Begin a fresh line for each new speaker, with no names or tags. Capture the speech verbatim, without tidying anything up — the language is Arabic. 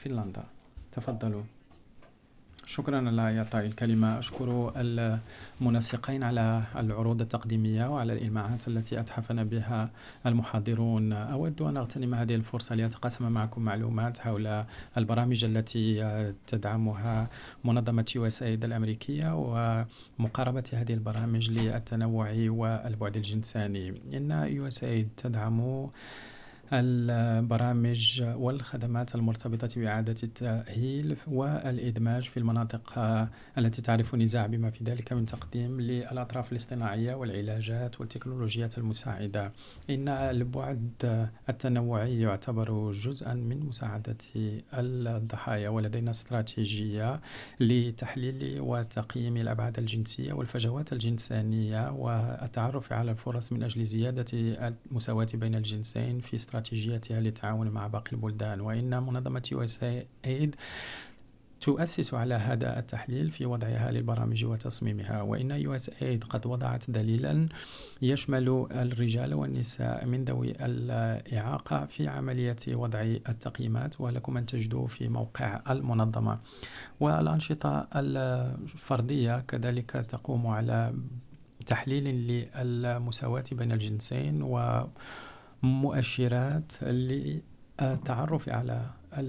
فنلندا. تفضلوا. شكرا على إعطائي الكلمة. أشكر المنسقين على العروض التقديمية وعلى الإلماعات التي أتحفنا بها المحاضرون. أود أن أغتنم هذه الفرصة لأتقاسم معكم معلومات حول البرامج التي تدعمها منظمة يو إس إيه آي دي الأمريكية ومقاربة هذه البرامج للتنوع والبعد الجنساني. إن يو إس إيه آي تدعم البرامج والخدمات المرتبطة بإعادة التأهيل والإدماج في المناطق التي تعرف نزاع، بما في ذلك من تقديم للأطراف الاصطناعية والعلاجات والتكنولوجيات المساعدة. إن البعد التنوعي يعتبر جزءا من مساعدة الضحايا، ولدينا استراتيجية لتحليل وتقييم الأبعاد الجنسية والفجوات الجنسانية والتعرف على الفرص من أجل زيادة المساواة بين الجنسين في استراتيجيتها للتعاون مع باقي البلدان. وإن منظمة يو إس إيه آي تؤسس على هذا التحليل في وضعها للبرامج وتصميمها. وإن يو إس إيه آي قد وضعت دليلا يشمل الرجال والنساء من ذوي الإعاقة في عملية وضع التقييمات، ولكم أن تجدوه في موقع المنظمة. والأنشطة الفردية كذلك تقوم على تحليل للمساواة بين الجنسين ومؤشرات للتعرف على